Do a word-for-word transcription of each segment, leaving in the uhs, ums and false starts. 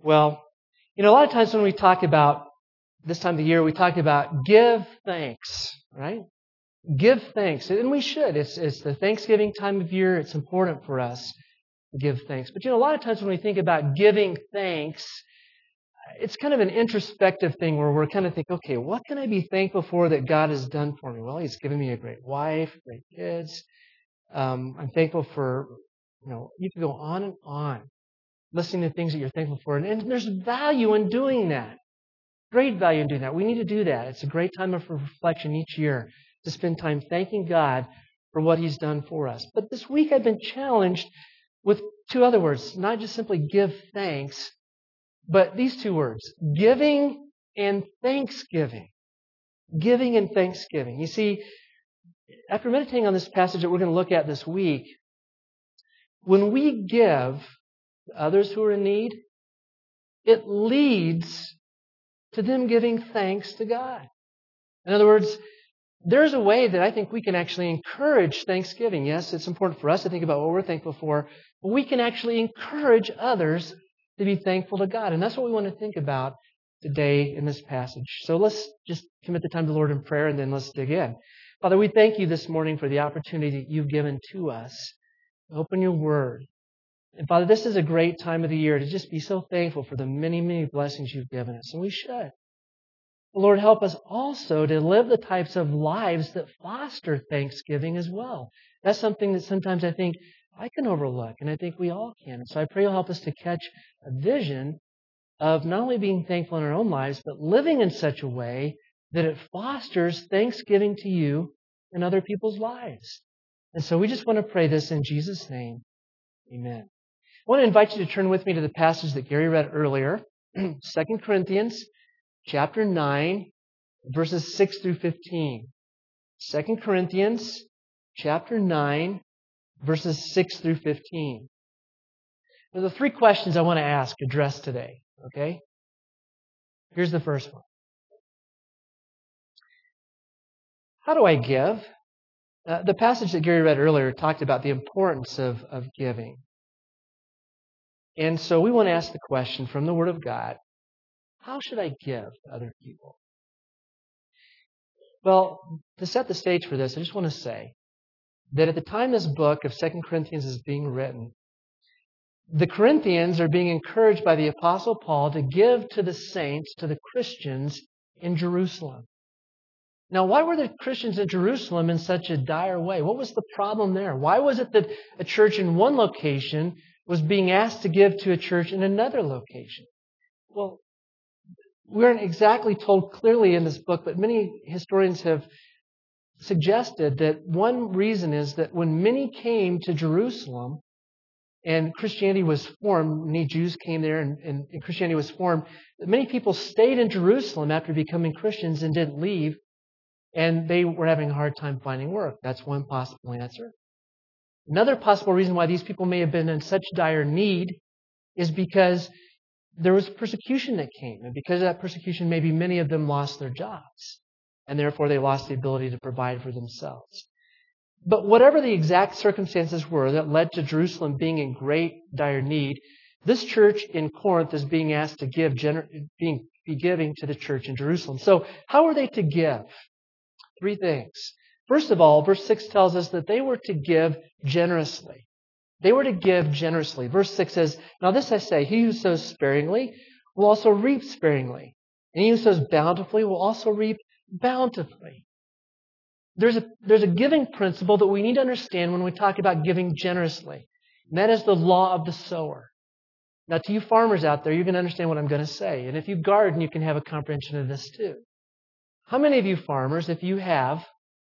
Well, you know, a lot of times when we talk about this time of the year, we talk about give thanks, right? Give thanks. And we should. It's, it's the Thanksgiving time of year. It's important for us to give thanks. But, you know, a lot of times when we think about giving thanks, it's kind of an introspective thing where we're kind of thinking, okay, what can I be thankful for that God has done for me? Well, He's given me a great wife, great kids. Um, I'm thankful for, you know, you can go on and on listening to things that you're thankful for. And, and there's value in doing that. Great value in doing that. We need to do that. It's a great time of reflection each year to spend time thanking God for what He's done for us. But this week I've been challenged with two other words, not just simply give thanks, but these two words, giving and thanksgiving. Giving and thanksgiving. You see, after meditating on this passage that we're going to look at this week, when we give to others who are in need, it leads to them giving thanks to God. In other words, there's a way that I think we can actually encourage thanksgiving. Yes, it's important for us to think about what we're thankful for, but we can actually encourage others to be thankful to God. And that's what we want to think about today in this passage. So let's just commit the time to the Lord in prayer and then let's dig in. Father, we thank you this morning for the opportunity that you've given to us to open your word. And Father, this is a great time of the year to just be so thankful for the many, many blessings you've given us. And we should. Lord, help us also to live the types of lives that foster thanksgiving as well. That's something that sometimes I think I can overlook, and I think we all can. And so I pray you'll help us to catch a vision of not only being thankful in our own lives, but living in such a way that it fosters thanksgiving to you in other people's lives. And so we just want to pray this in Jesus' name. Amen. I want to invite you to turn with me to the passage that Gary read earlier, Second Corinthians chapter nine, verses six through fifteen. Second Corinthians chapter nine, verses six through fifteen. There are the three questions I want to ask, address today. Okay? Here's the first one. How do I give? Uh, the passage that Gary read earlier talked about the importance of, of giving. And so we want to ask the question from the Word of God, how should I give to other people? Well, to set the stage for this, I just want to say that at the time this book of Second Corinthians is being written, the Corinthians are being encouraged by the Apostle Paul to give to the saints, to the Christians in Jerusalem. Now, why were the Christians in Jerusalem in such a dire way? What was the problem there? Why was it that a church in one location was being asked to give to a church in another location? Well, we aren't exactly told clearly in this book, but many historians have suggested that one reason is that when many came to Jerusalem and Christianity was formed, many Jews came there and, and, and Christianity was formed, that many people stayed in Jerusalem after becoming Christians and didn't leave, and they were having a hard time finding work. That's one possible answer. Another possible reason why these people may have been in such dire need is because there was persecution that came. And because of that persecution, maybe many of them lost their jobs. And therefore, they lost the ability to provide for themselves. But whatever the exact circumstances were that led to Jerusalem being in great dire need, this church in Corinth is being asked to give, gener- being, be giving to the church in Jerusalem. So how are they to give? Three things. First of all, verse six tells us that they were to give generously. They were to give generously. Verse six says, "Now this I say, he who sows sparingly will also reap sparingly. And he who sows bountifully will also reap bountifully." There's a, there's a giving principle that we need to understand when we talk about giving generously. And that is the law of the sower. Now, to you farmers out there, you're going to understand what I'm going to say. And if you garden, you can have a comprehension of this too. How many of you farmers, if you have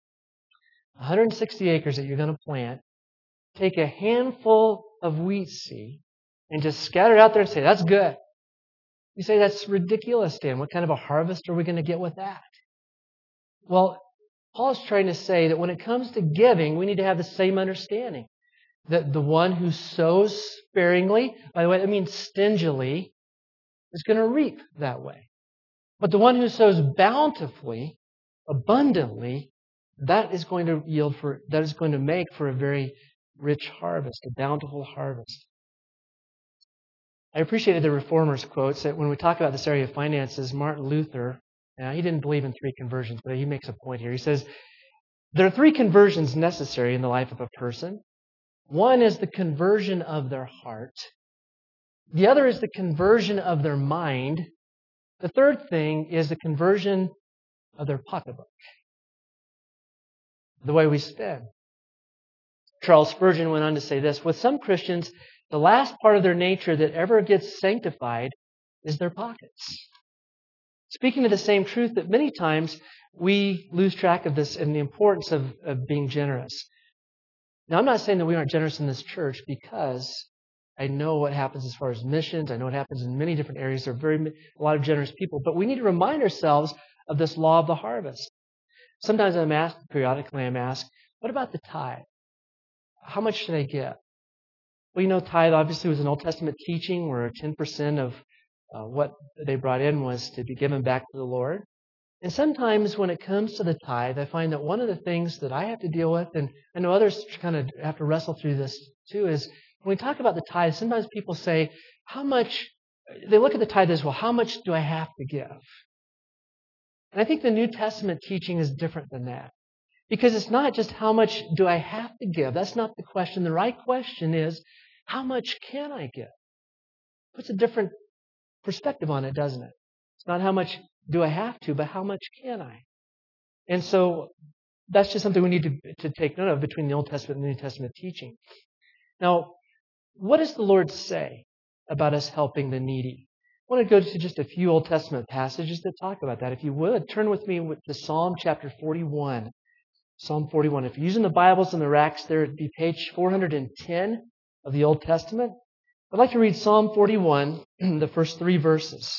one hundred sixty acres that you're going to plant, take a handful of wheat seed and just scatter it out there and say, "That's good"? You say, "That's ridiculous, Dan. What kind of a harvest are we going to get with that?" Well, Paul is trying to say that when it comes to giving, we need to have the same understanding. That the one who sows sparingly, by the way, that means stingily, is going to reap that way. But the one who sows bountifully, abundantly, that is going to yield for, that is going to make for a very rich harvest, a bountiful harvest. I appreciated the Reformers' quotes that when we talk about this area of finances, Martin Luther, now he didn't believe in three conversions, but he makes a point here. He says, there are three conversions necessary in the life of a person. One is the conversion of their heart. The other is the conversion of their mind. The third thing is the conversion of their pocketbook, the way we spend. Charles Spurgeon went on to say this, with some Christians, the last part of their nature that ever gets sanctified is their pockets. Speaking of the same truth that many times we lose track of this and the importance of, of being generous. Now, I'm not saying that we aren't generous in this church because I know what happens as far as missions. I know what happens in many different areas. There are very a lot of generous people. But we need to remind ourselves of this law of the harvest. Sometimes I'm asked, periodically I'm asked, what about the tithe? How much should I give? Well, you know, tithe obviously was an Old Testament teaching where ten percent of uh, what they brought in was to be given back to the Lord. And sometimes when it comes to the tithe, I find that one of the things that I have to deal with, and I know others kind of have to wrestle through this too, is when we talk about the tithe, sometimes people say, how much, they look at the tithe as, well, how much do I have to give? And I think the New Testament teaching is different than that. Because it's not just how much do I have to give. That's not the question. The right question is, how much can I give? Puts a different perspective on it, doesn't it? It's not how much do I have to, but how much can I? And so that's just something we need to, to take note of between the Old Testament and the New Testament teaching. Now, what does the Lord say about us helping the needy? I want to go to just a few Old Testament passages that talk about that. If you would, turn with me with the Psalm chapter forty-one. Psalm forty-one. If you're using the Bibles in the racks there, it'd be page four hundred ten of the Old Testament. I'd like to read Psalm forty-one, the first three verses.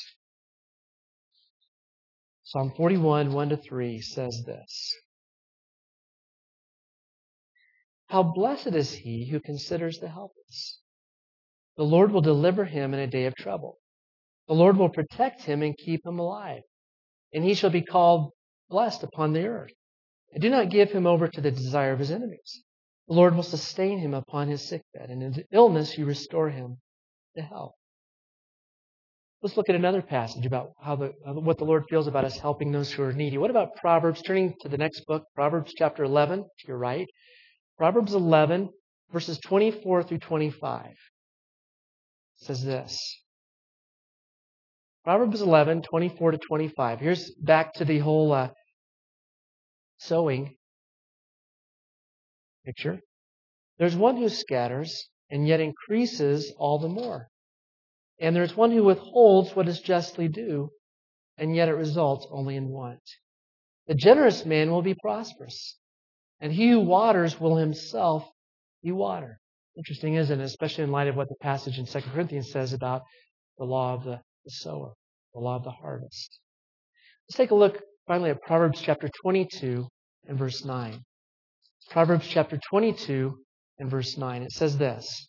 Psalm forty-one, one to three says this. How blessed is he who considers the helpless. The Lord will deliver him in a day of trouble. The Lord will protect him and keep him alive, and he shall be called blessed upon the earth. And do not give him over to the desire of his enemies. The Lord will sustain him upon his sickbed, and in illness you restore him to health. Let's look at another passage about how the what the Lord feels about us helping those who are needy. What about Proverbs? Turning to the next book, Proverbs chapter eleven, to your right. Proverbs eleven, verses twenty-four through twenty-five. It says this. Proverbs eleven, twenty-four to twenty-five. Here's back to the whole uh, sowing picture. There's one who scatters and yet increases all the more. And there's one who withholds what is justly due, and yet it results only in want. The generous man will be prosperous, and he who waters will himself be watered. Interesting, isn't it? Especially in light of what the passage in Second Corinthians says about the law of the, the sower, the law of the harvest. Let's take a look finally at Proverbs chapter twenty-two and verse nine. Proverbs chapter twenty-two and verse nine. It says this.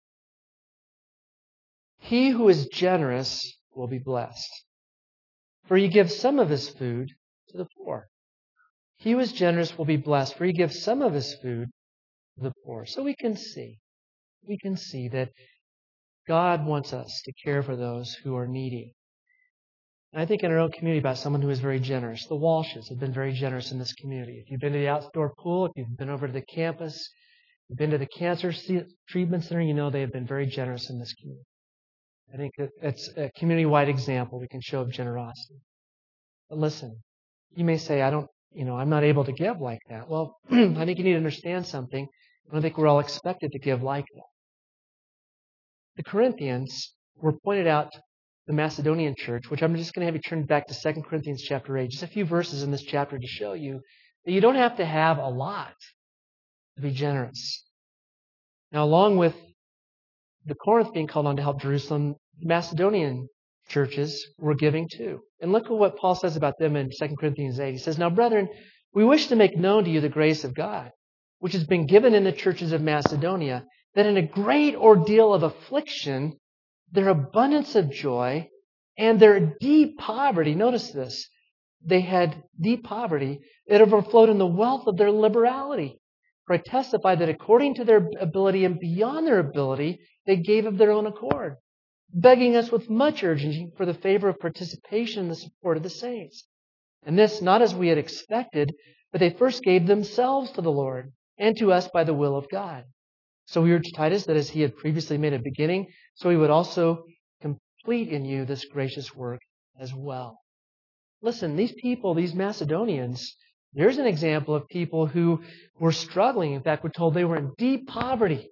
He who is generous will be blessed, for he gives some of his food to the poor. He who is generous will be blessed, for he gives some of his food to the poor. So we can see, we can see that God wants us to care for those who are needy. And I think in our own community about someone who is very generous. The Walshes have been very generous in this community. If you've been to the outdoor pool, if you've been over to the campus, if you've been to the cancer treatment center, you know they have been very generous in this community. I think that it's a community-wide example we can show of generosity. But listen, you may say, I don't, you know, I'm not able to give like that. Well, I think you need to understand something. I don't think we're all expected to give like that. The Corinthians were pointed out the Macedonian church, which I'm just going to have you turn back to Second Corinthians chapter eight, just a few verses in this chapter to show you that you don't have to have a lot to be generous. Now, along with the Corinth being called on to help Jerusalem, the Macedonian churches were giving too. And look at what Paul says about them in Second Corinthians eight. He says, Now, brethren, we wish to make known to you the grace of God, which has been given in the churches of Macedonia, that in a great ordeal of affliction, their abundance of joy and their deep poverty, notice this, they had deep poverty, it overflowed in the wealth of their liberality. For I testify that according to their ability and beyond their ability, they gave of their own accord, begging us with much urgency for the favor of participation in the support of the saints. And this not as we had expected, but they first gave themselves to the Lord and to us by the will of God. So we urge Titus that as he had previously made a beginning, so he would also complete in you this gracious work as well. Listen, these people, these Macedonians, there's an example of people who were struggling. In fact, we're told they were in deep poverty.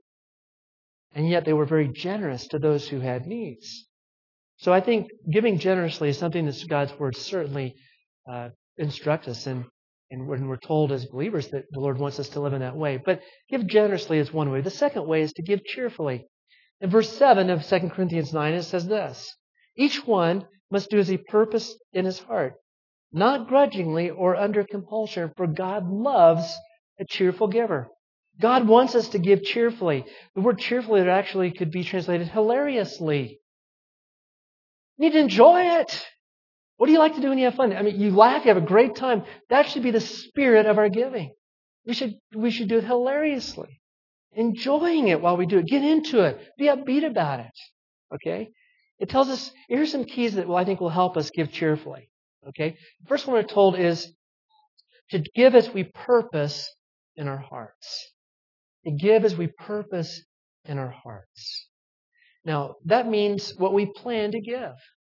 And yet they were very generous to those who had needs. So I think giving generously is something that God's Word certainly uh, instructs us in. And when we're told as believers that the Lord wants us to live in that way. But give generously is one way. The second way is to give cheerfully. In verse seven of Second Corinthians nine, it says this: each one must do as he purposed in his heart, not grudgingly or under compulsion, for God loves a cheerful giver. God wants us to give cheerfully. The word cheerfully actually could be translated hilariously. You need to enjoy it. What do you like to do when you have fun? I mean, you laugh, you have a great time. That should be the spirit of our giving. We should, we should do it hilariously. Enjoying it while we do it. Get into it. Be upbeat about it. Okay? It tells us, here's some keys that will, I think will help us give cheerfully. Okay? The first one we're told is to give as we purpose in our hearts. To give as we purpose in our hearts. Now, that means what we plan to give.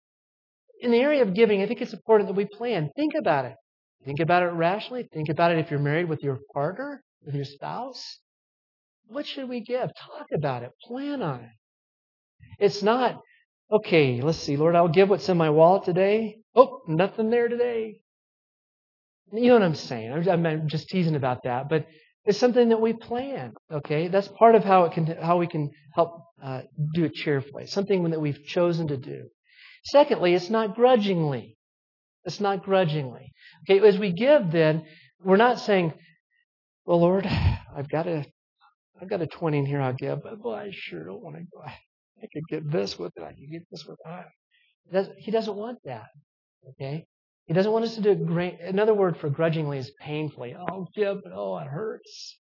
In the area of giving, I think it's important that we plan. Think about it. Think about it rationally. Think about it if you're married with your partner, with your spouse. What should we give? Talk about it. Plan on it. It's not, okay, let's see, Lord, I'll give what's in my wallet today. Oh, nothing there today. You know what I'm saying? I'm, I'm just teasing about that. But it's something that we plan. Okay? That's part of how it can, how we can help uh, do it cheerfully. Something that we've chosen to do. Secondly, it's not grudgingly. It's not grudgingly. Okay, as we give then, we're not saying, well, Lord, I've got a, I've got a twenty in here I'll give, but boy, I sure don't want to go. I could get this with it. I could get this with it. He doesn't want that. Okay? He doesn't want us to do it great. Another word for grudgingly is painfully. I'll give, but oh, it hurts.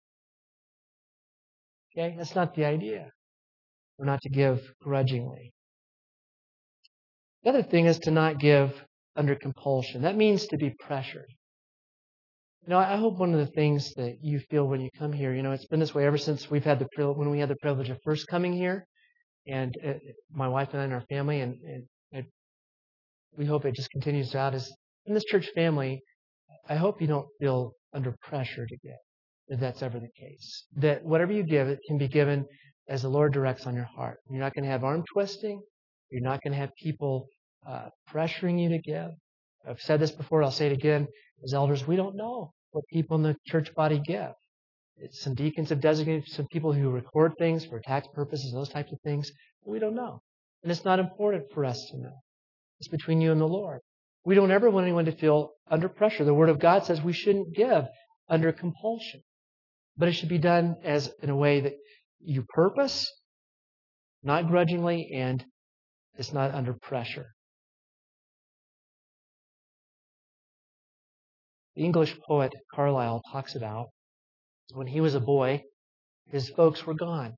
Okay? That's not the idea. We're not to give grudgingly. The other thing is to not give under compulsion. That means to be pressured. You know, I hope one of the things that you feel when you come here, you know, it's been this way ever since we've had the when we had the privilege of first coming here, and uh, my wife and I and our family, and, and it, we hope it just continues throughout. Is in this church family, I hope you don't feel under pressure to give, if that's ever the case. That whatever you give, it can be given as the Lord directs on your heart. You're not going to have arm twisting. You're not going to have people uh, pressuring you to give. I've said this before. I'll say it again. As elders, we don't know what people in the church body give. It's some deacons have designated some people who record things for tax purposes, those types of things. But we don't know. And it's not important for us to know. It's between you and the Lord. We don't ever want anyone to feel under pressure. The Word of God says we shouldn't give under compulsion. But it should be done as in a way that you purpose, not grudgingly, and it's not under pressure. The English poet Carlyle talks about when he was a boy, his folks were gone.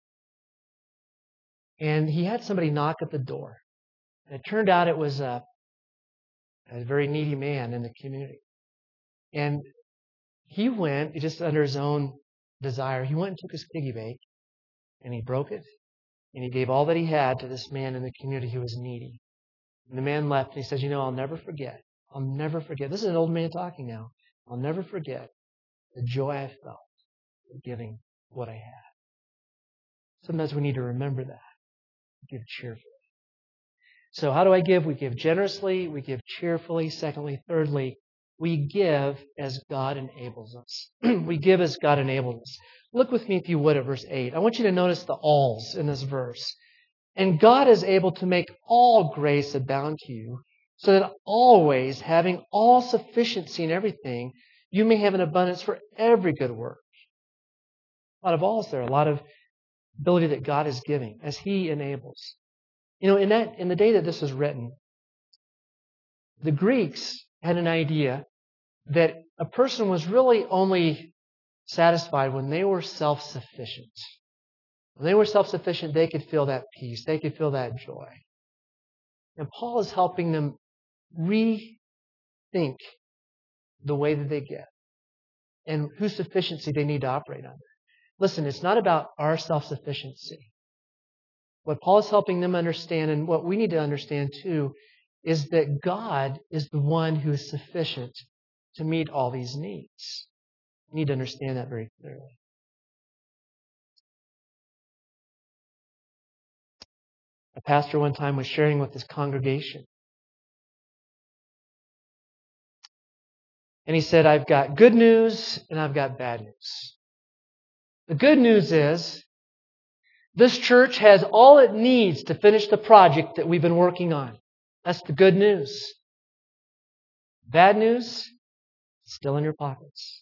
And he had somebody knock at the door. And it turned out it was a, a very needy man in the community. And he went, just under his own desire, he went and took his piggy bank and he broke it. And he gave all that he had to this man in the community who was needy. And the man left and he says, you know, I'll never forget. I'll never forget. This is an old man talking now. I'll never forget the joy I felt in giving what I had. Sometimes we need to remember that. Give cheerfully. So how do I give? We give generously. We give cheerfully. Secondly, thirdly, we give as God enables us. We give as God enables us. Look with me, if you would, at verse eight. I want you to notice the alls in this verse. And God is able to make all grace abound to you, so that always, having all sufficiency in everything, you may have an abundance for every good work. A lot of alls there, a lot of ability that God is giving as He enables. You know, in that in the day that this was written, the Greeks had an idea that a person was really only satisfied when they were self-sufficient. When they were self-sufficient, they could feel that peace. They could feel that joy. And Paul is helping them rethink the way that they give and whose sufficiency they need to operate under. Listen, it's not about our self-sufficiency. What Paul is helping them understand, and what we need to understand too, is that God is the one who is sufficient to meet all these needs. We need to understand that very clearly. A pastor one time was sharing with his congregation. And he said, I've got good news and I've got bad news. The good news is this church has all it needs to finish the project that we've been working on. That's the good news. Bad news, still in your pockets.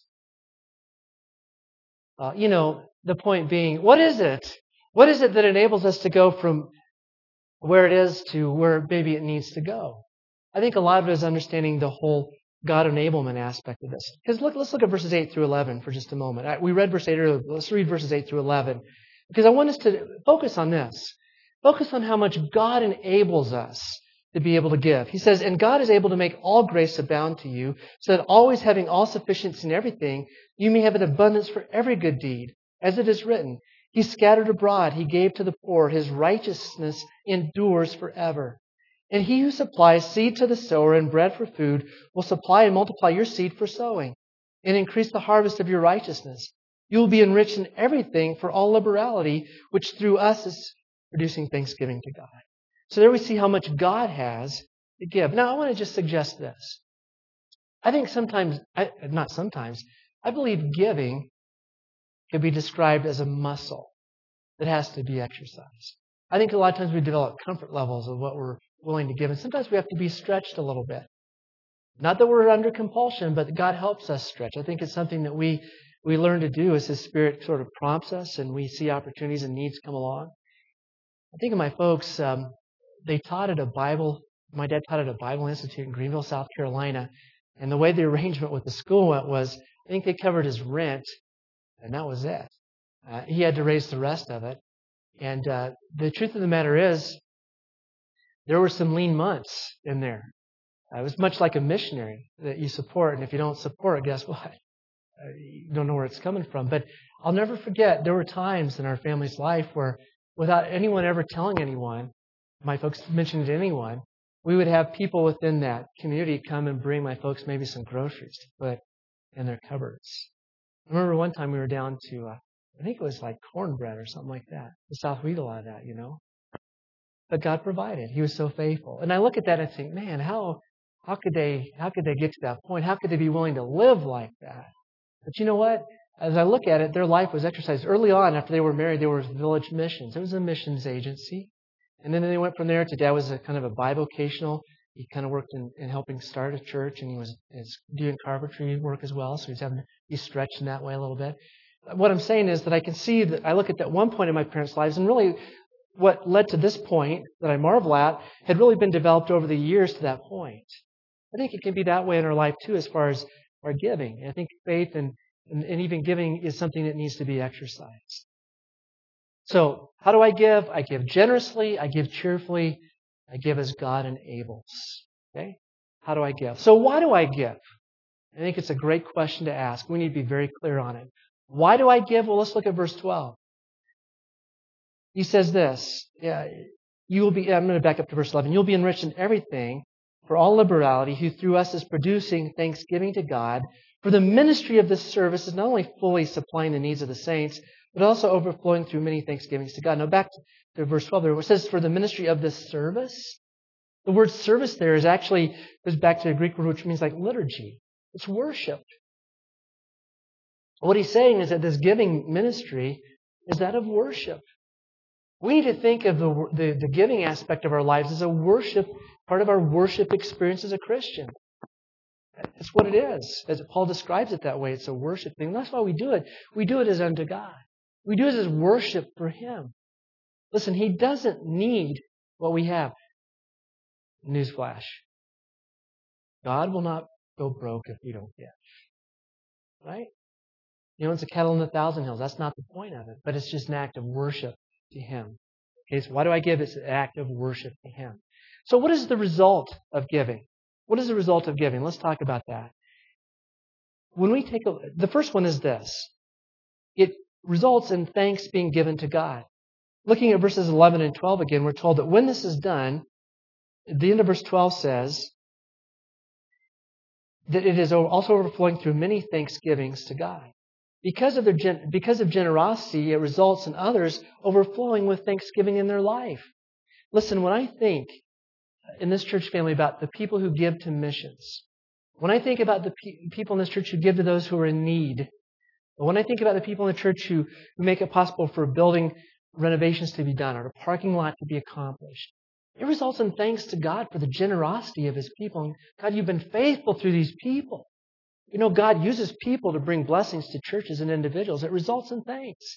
Uh, you know, the point being, what is it? What is it that enables us to go from where it is to where maybe it needs to go? I think a lot of it is understanding the whole God enablement aspect of this. Because look, let's look at verses eight through eleven for just a moment. We read verse eight earlier. Let's read verses eight through eleven. Because I want us to focus on this. Focus on how much God enables us to be able to give. He says, and God is able to make all grace abound to you, so that always having all sufficiency in everything, you may have an abundance for every good deed. As it is written, He scattered abroad, He gave to the poor, His righteousness endures forever. And He who supplies seed to the sower and bread for food will supply and multiply your seed for sowing, and increase the harvest of your righteousness. You will be enriched in everything for all liberality, which through us is producing thanksgiving to God. So there we see how much God has to give. Now, I want to just suggest this. I think sometimes, I, not sometimes, I believe giving can be described as a muscle that has to be exercised. I think a lot of times we develop comfort levels of what we're willing to give, and sometimes we have to be stretched a little bit. Not that we're under compulsion, but God helps us stretch. I think it's something that we we learn to do as His Spirit sort of prompts us and we see opportunities and needs come along. I think of my folks, um, they taught at a Bible, my dad taught at a Bible Institute in Greenville, South Carolina, and the way the arrangement with the school went was, I think they covered his rent, and that was it. Uh, he had to raise the rest of it. And uh, the truth of the matter is, there were some lean months in there. Uh, it was much like a missionary that you support, and if you don't support, guess what? Uh, you don't know where it's coming from. But I'll never forget, there were times in our family's life where, without anyone ever telling anyone, my folks mentioned it to anyone, we would have people within that community come and bring my folks maybe some groceries to put in their cupboards. I remember one time we were down to, uh, I think it was like cornbread or something like that. The South we eat a lot of that, you know. But God provided. He was so faithful. And I look at that and think, man, how how could they how could they get to that point? How could they be willing to live like that? But you know what? As I look at it, their life was exercised. Early on, after they were married, there was Village Missions. It was a missions agency. And then they went from there to Dad was a kind of a bivocational. He kind of worked in, in helping start a church, and he was, was doing carpentry work as well. So he's having to be stretched in that way a little bit. What I'm saying is that I can see that I look at that one point in my parents' lives, and really what led to this point that I marvel at had really been developed over the years to that point. I think it can be that way in our life too, as far as our giving. I think faith and, and, and even giving is something that needs to be exercised. So, how do I give? I give generously. I give cheerfully. I give as God enables. Okay? How do I give? So, why do I give? I think it's a great question to ask. We need to be very clear on it. Why do I give? Well, let's look at verse twelve. He says this. Yeah, you will be. I'm going to back up to verse eleven. You'll be enriched in everything for all liberality, who through us is producing thanksgiving to God. For the ministry of this service is not only fully supplying the needs of the saints, but also overflowing through many thanksgivings to God. Now back to verse twelve there, where it says, for the ministry of this service. The word service there is actually, goes back to the Greek word, which means like liturgy. It's worship. What he's saying is that this giving ministry is that of worship. We need to think of the, the, the giving aspect of our lives as a worship, part of our worship experience as a Christian. It's what it is. As Paul describes it that way, it's a worship thing. That's why we do it. We do it as unto God. We do it as worship for Him. Listen, He doesn't need what we have. Newsflash. God will not go broke if we don't give. Right? You know, it's a cattle on a thousand hills. That's not the point of it. But it's just an act of worship to Him. Okay, so why do I give? It's an act of worship to Him. So what is the result of giving? What is the result of giving? Let's talk about that. When we take a, the first one is this. It results in thanks being given to God. Looking at verses eleven and twelve again, we're told that when this is done, the end of verse twelve says that it is also overflowing through many thanksgivings to God. Because of their gen- because of generosity, it results in others overflowing with thanksgiving in their life. Listen, when I think in this church family about the people who give to missions, when I think about the pe- people in this church who give to those who are in need, when I think about the people in the church who, who make it possible for building renovations to be done or a parking lot to be accomplished, it results in thanks to God for the generosity of His people. And God, you've been faithful through these people. You know, God uses people to bring blessings to churches and individuals. It results in thanks.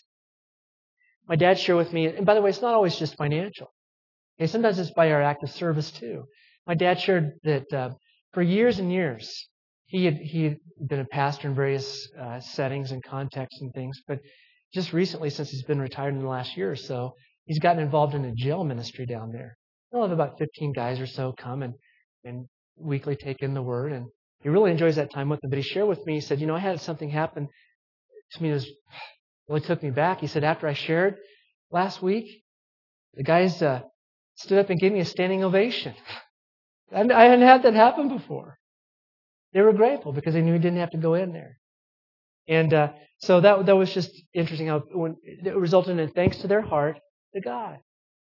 My dad shared with me, and by the way, it's not always just financial. Okay, sometimes it's by our act of service too. My dad shared that uh, for years and years, he had he had been a pastor in various uh, settings and contexts and things, but just recently, since he's been retired in the last year or so, he's gotten involved in a jail ministry down there. They'll have about fifteen guys or so come and, and weekly take in the Word, and he really enjoys that time with them. But he shared with me, he said, you know, I had something happen to me that was, really took me back. He said, after I shared last week, the guys uh, stood up and gave me a standing ovation. And I hadn't had that happen before. They were grateful because they knew he didn't have to go in there. And uh, so that that was just interesting how when it resulted in thanks to their heart to God.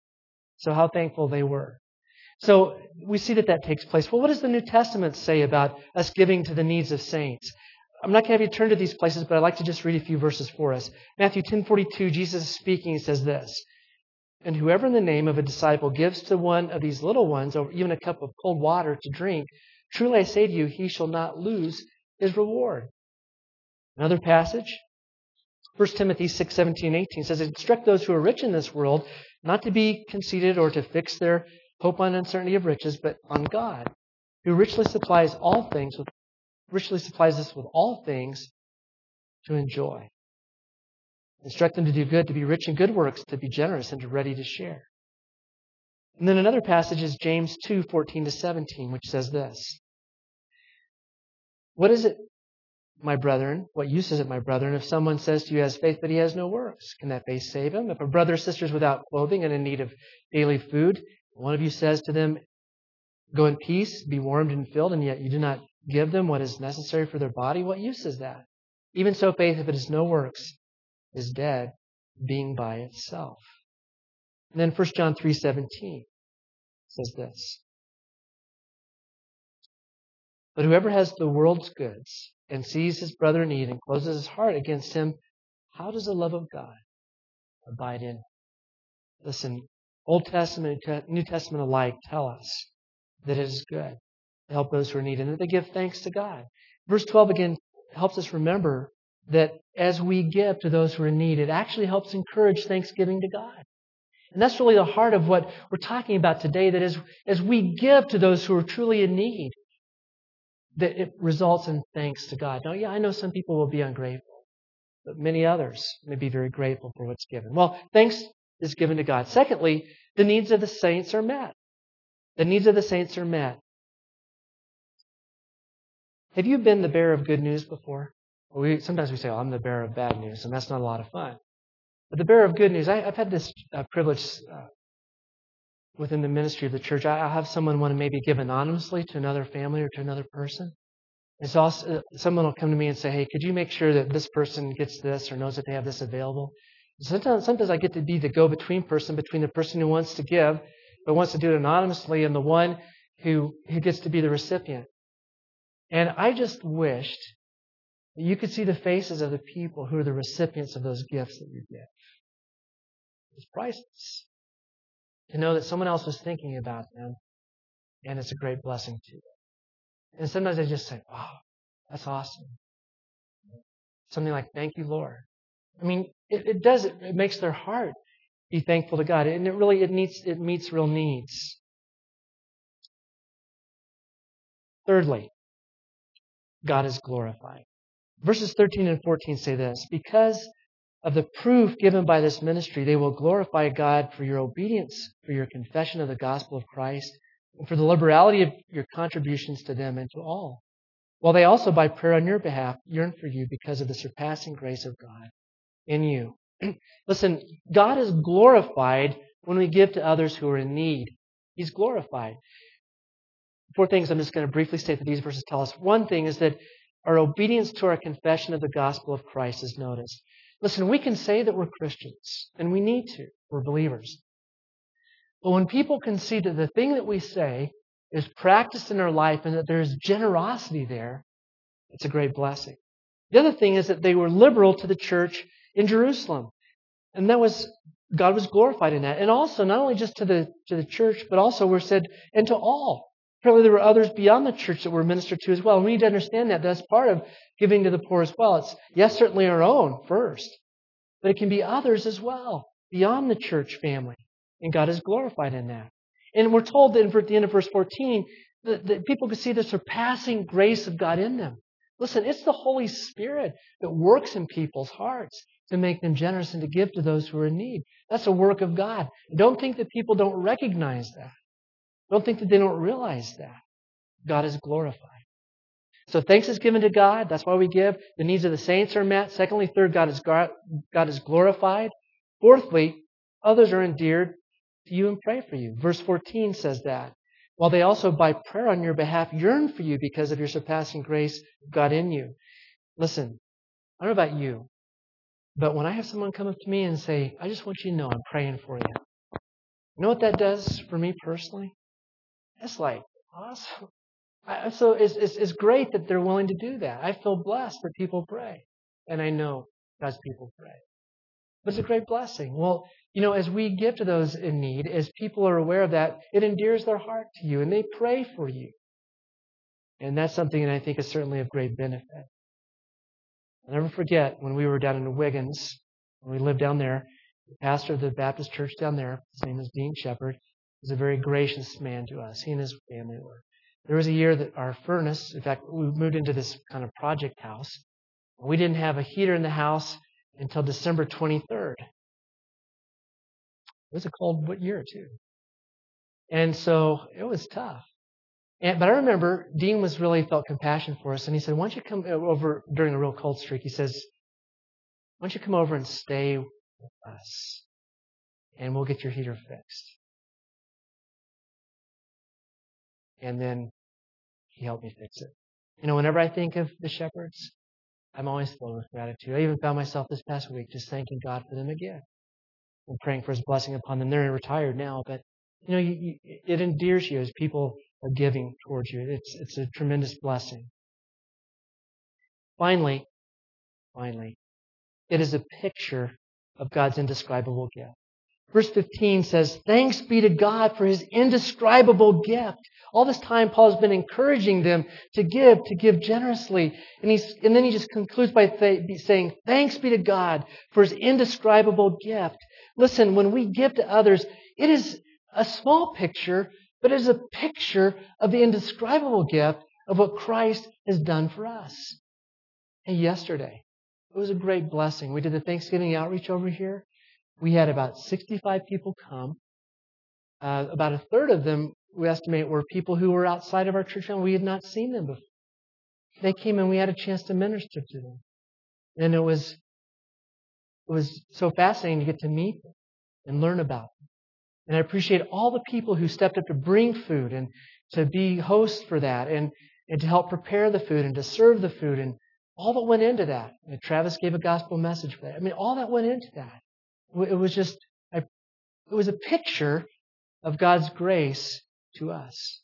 So how thankful they were. So we see that that takes place. Well, what does the New Testament say about us giving to the needs of saints? I'm not going to have you turn to these places, but I'd like to just read a few verses for us. Matthew ten forty-two, Jesus is speaking. He says this, "And whoever in the name of a disciple gives to one of these little ones, or even a cup of cold water to drink, truly I say to you, he shall not lose his reward." Another passage, First Timothy six seventeen eighteen says, "Instruct those who are rich in this world not to be conceited or to fix their hope on uncertainty of riches, but on God, who richly supplies all things with richly supplies us with all things to enjoy. Instruct them to do good, to be rich in good works, to be generous, and to ready to share." And then another passage is James two fourteen to seventeen, which says this, "What is it, my brethren? What use is it, my brethren, if someone says to you he has faith but he has no works? Can that faith save him? If a brother or sister is without clothing and in need of daily food, one of you says to them, go in peace, be warmed and filled, and yet you do not give them what is necessary for their body, what use is that? Even so, faith, if it has no works, is dead, being by itself." And then First John three seventeen says this, "But whoever has the world's goods and sees his brother in need and closes his heart against him, how does the love of God abide in him?" Listen, Old Testament and New Testament alike tell us that it is good to help those who are in need and that they give thanks to God. Verse twelve again helps us remember that as we give to those who are in need, it actually helps encourage thanksgiving to God. And that's really the heart of what we're talking about today, that as, as we give to those who are truly in need, that it results in thanks to God. Now, yeah, I know some people will be ungrateful, but many others may be very grateful for what's given. Well, thanks is given to God. Secondly, the needs of the saints are met. The needs of the saints are met. Have you been the bearer of good news before? We, sometimes we say, oh, I'm the bearer of bad news, and that's not a lot of fun. But the bearer of good news, I, I've had this uh, privilege uh, within the ministry of the church. I, I'll have someone want to maybe give anonymously to another family or to another person. And so I'll, uh, someone will come to me and say, hey, could you make sure that this person gets this or knows that they have this available? Sometimes, sometimes I get to be the go-between person between the person who wants to give but wants to do it anonymously and the one who, who gets to be the recipient. And I just wished that you could see the faces of the people who are the recipients of those gifts that you give. It's priceless to know that someone else was thinking about them, and it's a great blessing to them. And sometimes I just say, wow, that's awesome. Something like, thank you, Lord. I mean, it, it does, it, it makes their heart be thankful to God. And it really, it meets, it meets real needs. Thirdly, God is glorified. Verses thirteen and fourteen say this, because of the proof given by this ministry, they will glorify God for your obedience, for your confession of the gospel of Christ, and for the liberality of your contributions to them and to all. While they also, by prayer on your behalf, yearn for you because of the surpassing grace of God in you. Listen, God is glorified when we give to others who are in need. He's glorified. Four things I'm just going to briefly state that these verses tell us. One thing is that our obedience to our confession of the gospel of Christ is noticed. Listen, we can say that we're Christians, and we need to. We're believers. But when people can see that the thing that we say is practiced in our life and that there's generosity there, it's a great blessing. The other thing is that they were liberal to the church in Jerusalem. And that was, God was glorified in that. And also, not only just to the, to the church, but also we're said, and to all. Apparently there were others beyond the church that were ministered to as well. And we need to understand that. That's part of giving to the poor as well. It's, yes, certainly our own first, but it can be others as well, beyond the church family. And God is glorified in that. And we're told that at the end of verse fourteen, that, that people can see the surpassing grace of God in them. Listen, it's the Holy Spirit that works in people's hearts to make them generous and to give to those who are in need. That's a work of God. Don't think that people don't recognize that. Don't think that they don't realize that. God is glorified. So thanks is given to God. That's why we give. The needs of the saints are met. Secondly, third, God is, God is glorified. Fourthly, others are endeared to you and pray for you. Verse fourteen says that. While they also by prayer on your behalf yearn for you because of your surpassing grace of God in you. Listen, I don't know about you, but when I have someone come up to me and say, I just want you to know I'm praying for you. You know what that does for me personally? That's like awesome. I, so it's, it's, it's great that they're willing to do that. I feel blessed that people pray. And I know God's people pray. But it's a great blessing. Well, you know, as we give to those in need, as people are aware of that, it endears their heart to you and they pray for you. And that's something that I think is certainly of great benefit. I'll never forget when we were down in Wiggins, when we lived down there, the pastor of the Baptist church down there, his name is Dean Shepard, was a very gracious man to us. He and his family were. There was a year that our furnace, in fact, we moved into this kind of project house. We didn't have a heater in the house until December twenty-third. It was a cold year, too. And so it was tough. And, but I remember Dean was really felt compassion for us. And he said, why don't you come over during a real cold streak? He says, why don't you come over and stay with us? And we'll get your heater fixed. And then he helped me fix it. You know, whenever I think of the Shepherds, I'm always filled with gratitude. I even found myself this past week just thanking God for them again. And praying for His blessing upon them. They're retired now, but you know, you, you, it endears you as people are giving towards you. It's it's a tremendous blessing. Finally, finally, it is a picture of God's indescribable gift. Verse fifteen says, thanks be to God for His indescribable gift. All this time, Paul has been encouraging them to give, to give generously. And he's, and then he just concludes by th- saying, thanks be to God for His indescribable gift. Listen, when we give to others, it is a small picture, but it is a picture of the indescribable gift of what Christ has done for us. And yesterday, it was a great blessing. We did the Thanksgiving outreach over here. We had about sixty-five people come. Uh, about a third of them, we estimate, were people who were outside of our church family. We had not seen them before. They came and we had a chance to minister to them. And it was, it was so fascinating to get to meet them and learn about them. And I appreciate all the people who stepped up to bring food and to be hosts for that and, and to help prepare the food and to serve the food and all that went into that. And Travis gave a gospel message for that. I mean, all that went into that. It was just, I, it was a picture of God's grace to us.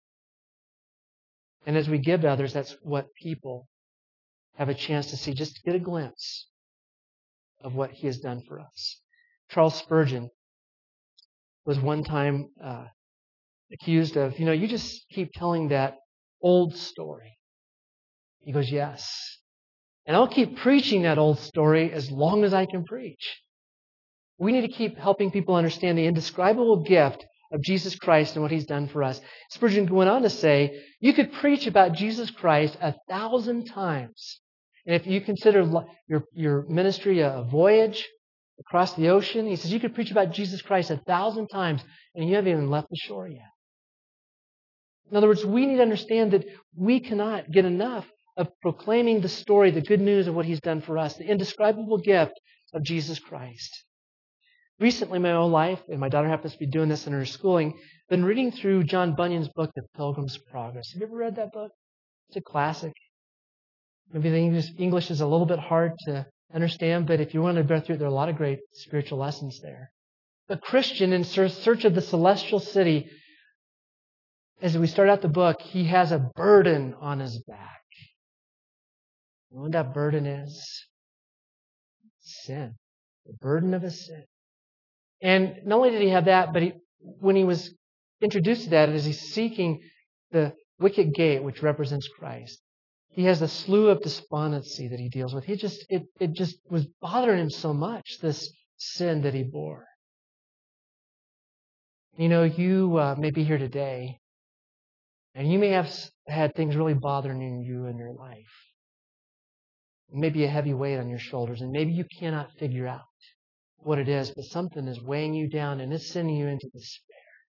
And as we give to others, that's what people have a chance to see, just to get a glimpse of what He has done for us. Charles Spurgeon was one time uh, accused of, you know, you just keep telling that old story. He goes, yes. And I'll keep preaching that old story as long as I can preach. We need to keep helping people understand the indescribable gift of Jesus Christ and what He's done for us. Spurgeon went on to say, you could preach about Jesus Christ a thousand times. And if you consider your, your ministry a voyage across the ocean, he says you could preach about Jesus Christ a thousand times and you haven't even left the shore yet. In other words, we need to understand that we cannot get enough of proclaiming the story, the good news of what He's done for us, the indescribable gift of Jesus Christ. Recently in my own life, and my daughter happens to be doing this in her schooling, been reading through John Bunyan's book, The Pilgrim's Progress. Have you ever read that book? It's a classic. Maybe the English, English is a little bit hard to understand, but if you want to go through it, there are a lot of great spiritual lessons there. A Christian in search of the celestial city, as we start out the book, he has a burden on his back. You know what that burden is? Sin. The burden of his sin. And not only did he have that, but he, when he was introduced to that, as he's seeking the wicket gate, which represents Christ, he has a slew of despondency that he deals with. He just, it, it just was bothering him so much, this sin that he bore. You know, you uh, may be here today, and you may have had things really bothering you in your life. Maybe a heavy weight on your shoulders, and maybe you cannot figure out what it is, but something is weighing you down and it's sending you into despair.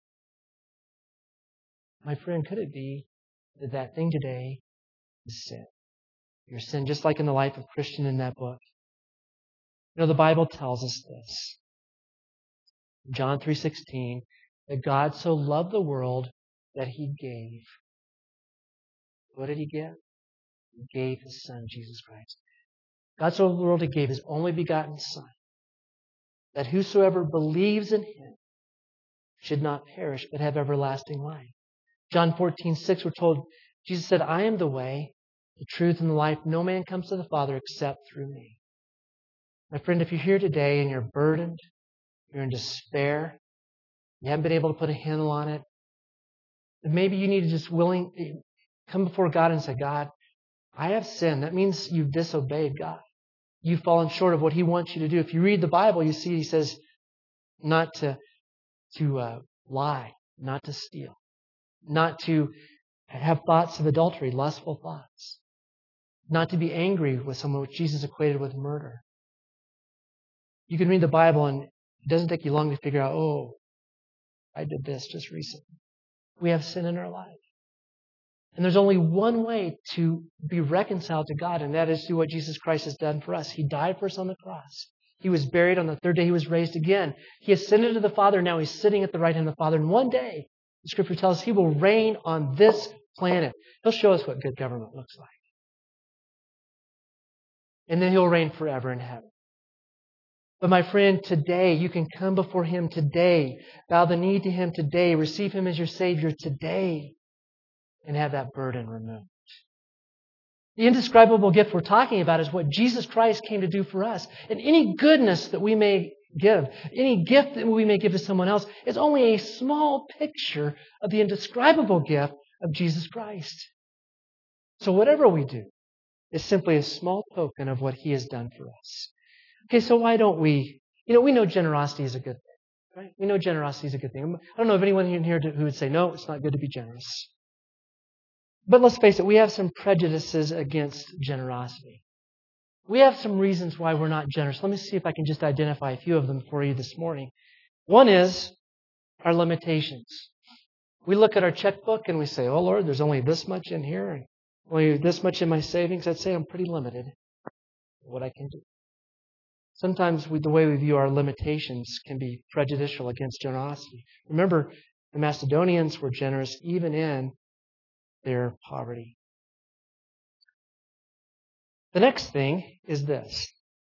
My friend, could it be that that thing today is sin? Your sin, just like in the life of Christian in that book. You know, the Bible tells us this. John three sixteen, that God so loved the world that He gave. What did He give? He gave His Son, Jesus Christ. God so loved the world He gave His only begotten Son, that whosoever believes in Him should not perish, but have everlasting life. John fourteen six, we're told, Jesus said, I am the way, the truth, and the life. No man comes to the Father except through me. My friend, if you're here today and you're burdened, you're in despair, you haven't been able to put a handle on it, then maybe you need to just willing come before God and say, God, I have sinned. That means you've disobeyed God. You've fallen short of what He wants you to do. If you read the Bible, you see He says not to, to uh, lie, not to steal, not to have thoughts of adultery, lustful thoughts, not to be angry with someone, which Jesus equated with murder. You can read the Bible and it doesn't take you long to figure out, oh, I did this just recently. We have sin in our life. And there's only one way to be reconciled to God, and that is through what Jesus Christ has done for us. He died for us on the cross. He was buried. On the third day, He was raised again. He ascended to the Father. Now He's sitting at the right hand of the Father. And one day, the Scripture tells us He will reign on this planet. He'll show us what good government looks like. And then He'll reign forever in heaven. But my friend, today, you can come before Him today, bow the knee to Him today, receive Him as your Savior today, and have that burden removed. The indescribable gift we're talking about is what Jesus Christ came to do for us. And any goodness that we may give, any gift that we may give to someone else, is only a small picture of the indescribable gift of Jesus Christ. So whatever we do is simply a small token of what He has done for us. Okay, so why don't we, you know, we know generosity is a good thing, right? We know generosity is a good thing. I don't know of anyone in here who would say, no, it's not good to be generous. But let's face it, we have some prejudices against generosity. We have some reasons why we're not generous. Let me see if I can just identify a few of them for you this morning. One is our limitations. We look at our checkbook and we say, oh Lord, there's only this much in here, and only this much in my savings. I'd say I'm pretty limited in what I can do. Sometimes we, the way we view our limitations can be prejudicial against generosity. Remember, the Macedonians were generous even in their poverty. The next thing is this.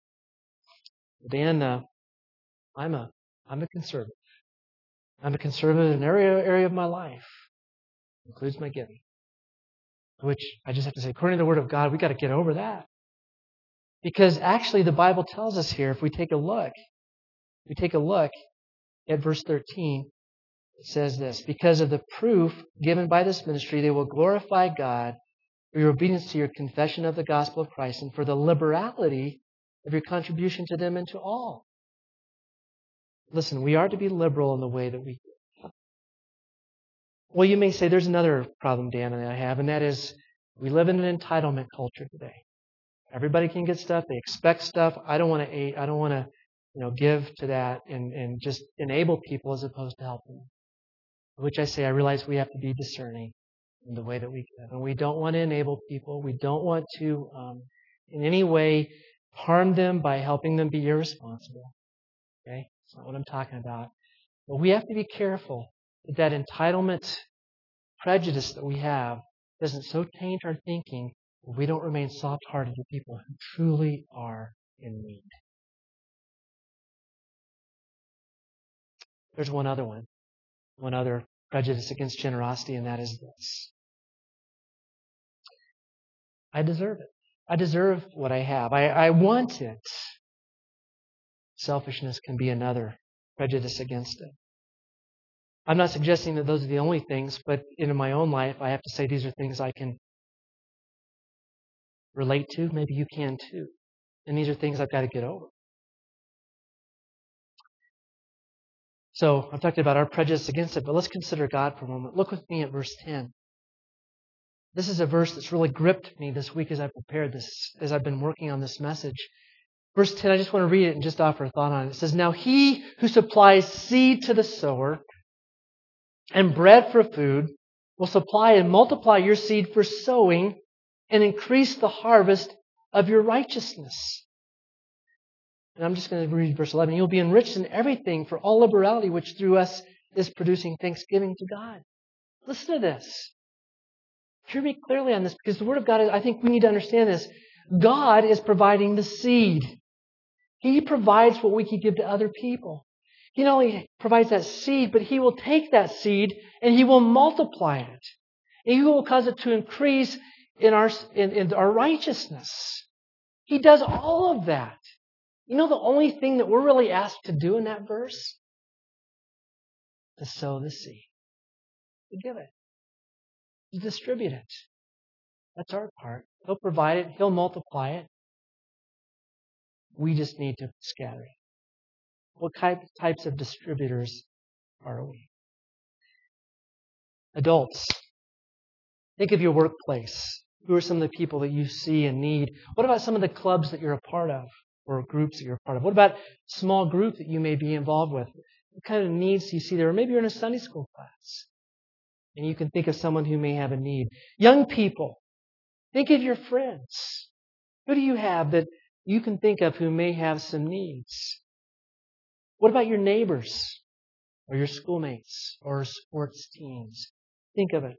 Dan, uh, I'm a I'm a conservative. I'm a conservative in every area of my life, includes my giving. Which I just have to say, according to the Word of God, we've got to get over that. Because actually the Bible tells us here, if we take a look, we take a look at verse thirteen, it says this, because of the proof given by this ministry, they will glorify God for your obedience to your confession of the gospel of Christ and for the liberality of your contribution to them and to all. Listen, we are to be liberal in the way that we give. Well, you may say there's another problem, Dan, that I have, and that is we live in an entitlement culture today. Everybody can get stuff. They expect stuff. I don't want to. I don't want to, you know, give to that and, and just enable people as opposed to help them. Which I say, I realize we have to be discerning. in the way that we give. And we don't want to enable people. We don't want to, um, in any way, harm them by helping them be irresponsible. Okay? That's not what I'm talking about. But we have to be careful that that entitlement prejudice that we have doesn't so taint our thinking that we don't remain soft-hearted to people who truly are in need. There's one other one. One other prejudice against generosity, and that is this. I deserve it. I deserve what I have. I, I want it. Selfishness can be another prejudice against it. I'm not suggesting that those are the only things, but in my own life, I have to say these are things I can relate to. Maybe you can too. And these are things I've got to get over. So I've talked about our prejudice against it, but let's consider God for a moment. Look with me at verse ten. This is a verse that's really gripped me this week as I prepared this, as I've been working on this message. Verse ten, I just want to read it and just offer a thought on it. It says, "Now he who supplies seed to the sower and bread for food will supply and multiply your seed for sowing and increase the harvest of your righteousness." And I'm just going to read verse eleven. "You'll be enriched in everything for all liberality, which through us is producing thanksgiving to God." Listen to this. Hear me clearly on this, because the Word of God, I think we need to understand this. God is providing the seed. He provides what we can give to other people. He not only provides that seed, but He will take that seed and He will multiply it. And He will cause it to increase in our, in, in our righteousness. He does all of that. You know the only thing that we're really asked to do in that verse? To sow the seed. To give it. To distribute it. That's our part. He'll provide it. He'll multiply it. We just need to scatter it. What type, types of distributors are we? Adults, think of your workplace. Who are some of the people that you see in need? What about some of the clubs that you're a part of or groups that you're a part of? What about small group that you may be involved with? What kind of needs do you see there? Or maybe you're in a Sunday school class and you can think of someone who may have a need. Young people, think of your friends. Who do you have that you can think of who may have some needs? What about your neighbors or your schoolmates or sports teams? Think of it.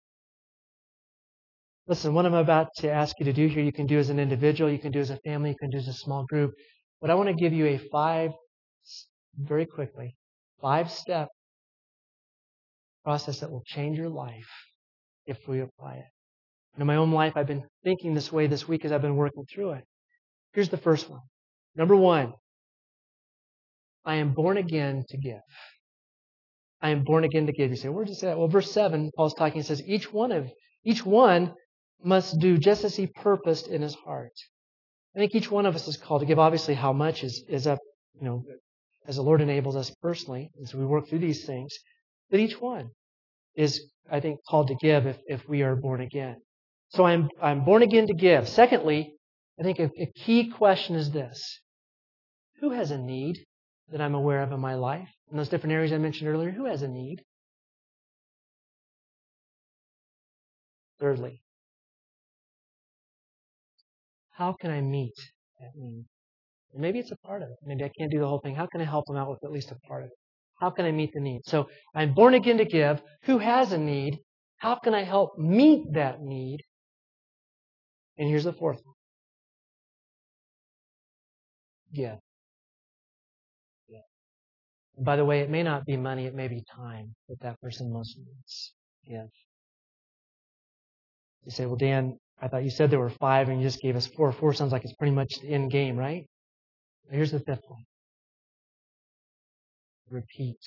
Listen, what I'm about to ask you to do here, you can do as an individual, you can do as a family, you can do as a small group. But I want to give you a five, very quickly, five-step process that will change your life if we apply it. And in my own life, I've been thinking this way this week as I've been working through it. Here's the first one. Number one, I am born again to give. I am born again to give. You say, where does it say that? Well, verse seven, Paul's talking, he says, each one of, each one must do just as he purposed in his heart. I think each one of us is called to give. Obviously, how much is, is up, you know, as the Lord enables us personally, as we work through these things. But each one is, I think, called to give if, if we are born again. So I'm, I'm born again to give. Secondly, I think a, a key question is this. Who has a need that I'm aware of in my life? In those different areas I mentioned earlier, who has a need? Thirdly, how can I meet that need? And maybe it's a part of it. Maybe I can't do the whole thing. How can I help them out with at least a part of it? How can I meet the need? So I'm born again to give. Who has a need? How can I help meet that need? And here's the fourth one. Give. Give. By the way, it may not be money. It may be time that that person most needs. Give. You say, well, Dan, I thought you said there were five and you just gave us four. Four sounds like it's pretty much the end game, right? Here's the fifth one. Repeat.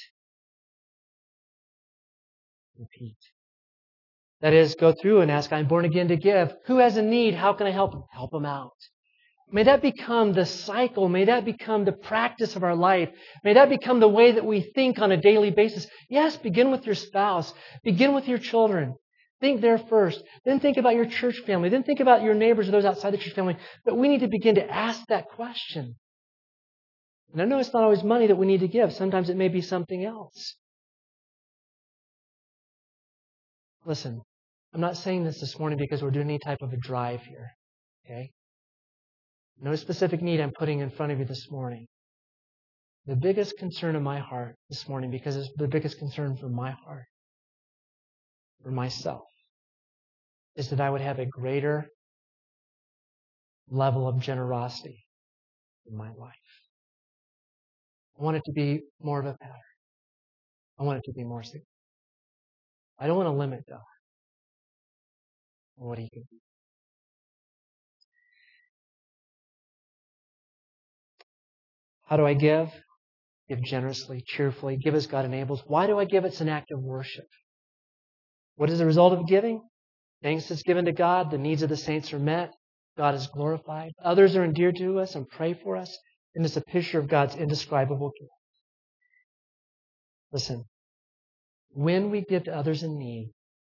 Repeat. That is, go through and ask, I'm born again to give. Who has a need? How can I help them? Help them out. May that become the cycle. May that become the practice of our life. May that become the way that we think on a daily basis. Yes, begin with your spouse. Begin with your children. Think there first. Then think about your church family. Then think about your neighbors or those outside the church family. But we need to begin to ask that question. And I know it's not always money that we need to give. Sometimes it may be something else. Listen, I'm not saying this this morning because we're doing any type of a drive here. Okay? No specific need I'm putting in front of you this morning. The biggest concern in my heart this morning, because it's the biggest concern for my heart, for myself, is that I would have a greater level of generosity in my life. I want it to be more of a pattern. I want it to be more significant. I don't want to limit God on what He can do. How do I give? Give generously, cheerfully. Give as God enables. Why do I give? It's an act of worship. What is the result of giving? Thanks is given to God. The needs of the saints are met. God is glorified. Others are endeared to us and pray for us. And it's a picture of God's indescribable gift. Listen, when we give to others in need,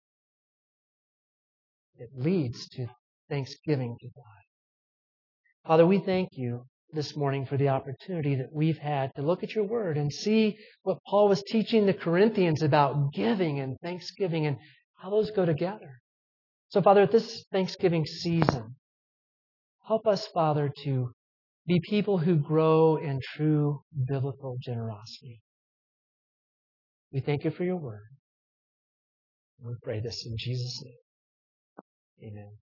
it leads to thanksgiving to God. Father, we thank you this morning for the opportunity that we've had to look at your word and see what Paul was teaching the Corinthians about giving and thanksgiving and how those go together. So, Father, at this Thanksgiving season, help us, Father, to be people who grow in true biblical generosity. We thank you for your word. We pray this in Jesus' name. Amen.